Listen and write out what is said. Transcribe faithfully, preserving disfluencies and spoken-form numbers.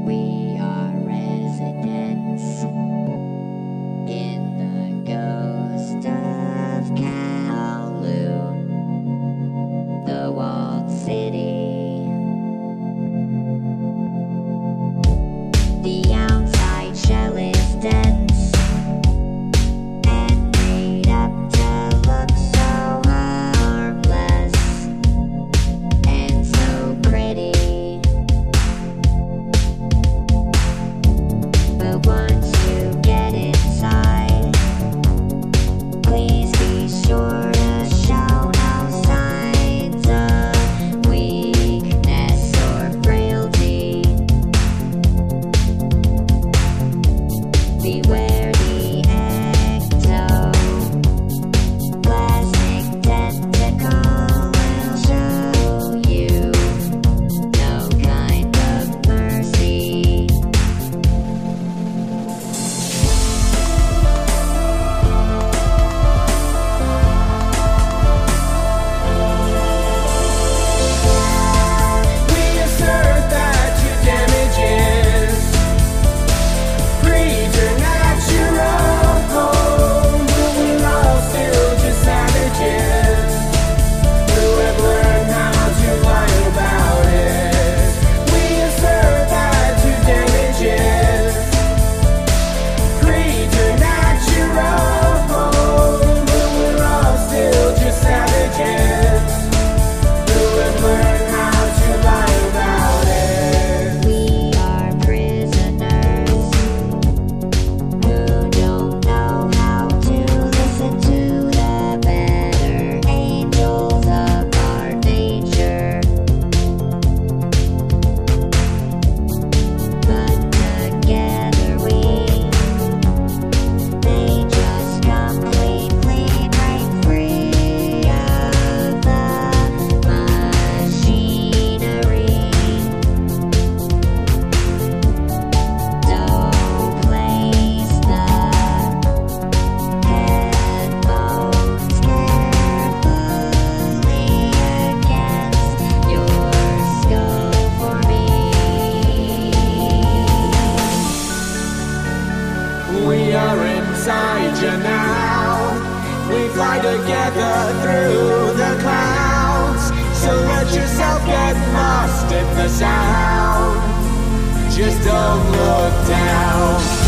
We are residents in the ghost of Kowloon, the walled city. The outside shell is dense and made up to look so harmless and so pretty. But once you get inside, please be sure to show no signs of weakness or frailty. Beware the ectoplasmic tentacle will show you no kind of mercy. We assert that your damage is preternatural, but we're all still just savages who have learned how to lie about it. We assert that your damage is preternatural, but we're all still just savages who have learned how to lie about it. We are prisoners who don't know how to listen to the better angels of our nature. But together we may just completely break free of the machinery. Don't place the headphones carefully against your skull for me. We are inside you now. We fly together through the clouds. So let yourself get lost in the sound. Just don't look down.